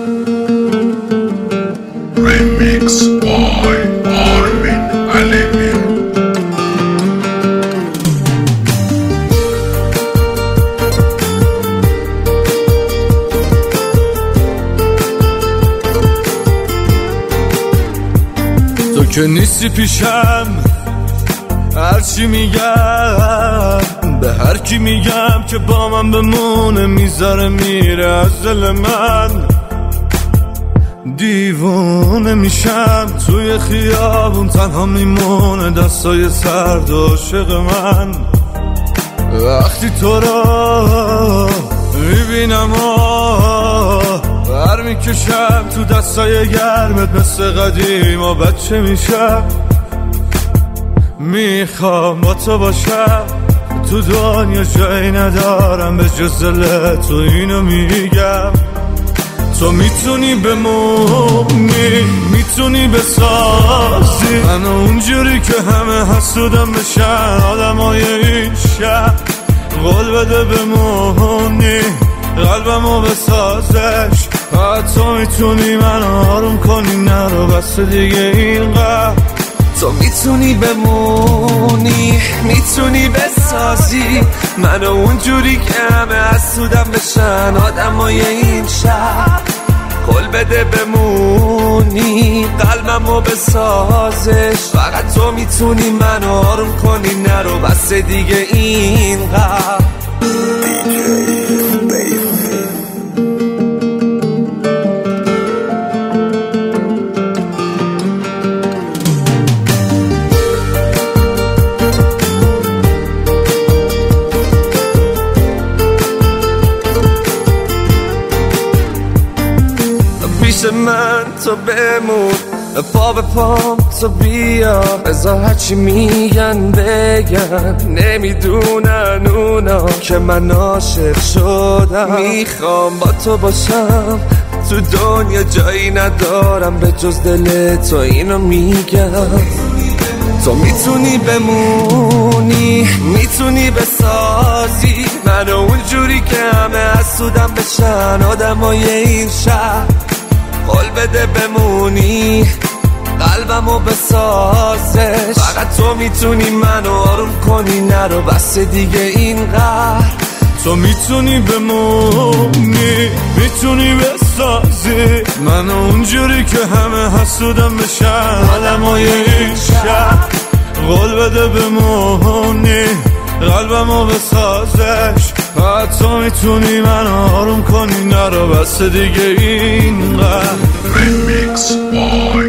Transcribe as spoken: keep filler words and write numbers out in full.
Remix by Armin Alemi. تو که نیستی پیشم، هرچی میگم به هر کی میگم که با من بمونه میذاره میره از دل من. دیوونه میشم توی خیابون تنها میمونه دستای سرد و عاشق من. وقتی تو را میبینم بر میکشم تو دستای گرمت مثل قدیم و بچه میشم. میخوام با تو باشم، تو دنیا جایی ندارم به جز دل تو، اینو میگم. تو میتونی بمونی، میتونی بسازی منو اونجوری که همه حسودم بشن آدمای این شهر. قول بده بمونی، قلبمو بسازش. فقط تو میتونی منو آروم کنی، نرو بس دیگه اینقدر. تو میتونی بمونی، میتونی بسازی منو اونجوری که همه حسودم بشن آدمای این شهر. قول بده بمونی، قلبمو بسازش. فقط تو میتونی منو آروم کنی، نرو بس دیگه اینقدر. پیش من تو بمون، پا به پام تو بیا. بذار هرچی میگن بگن، نمیدونن اونا که من عاشق شدم. میخوام با تو باشم، تو دنیا جایی ندارم به جز دل تو، اینو میگم. تو میتونی بمونی، میتونی بسازی منو اونجوری که همه حسودم بشن آدمای این شهر. قول بده بمونی، قلبمو بسازش. فقط تو میتونی منو آروم کنی، نرو بس دیگه اینقدر. تو میتونی بمونی، میتونی بسازی منو اونجوری که همه حسودم بشن آدمای این شهر. قول بده بمونی، قلبمو بسازش. فقط تو میتونی منو آروم کنی، نرو بس دیگه اینقدر. Remix by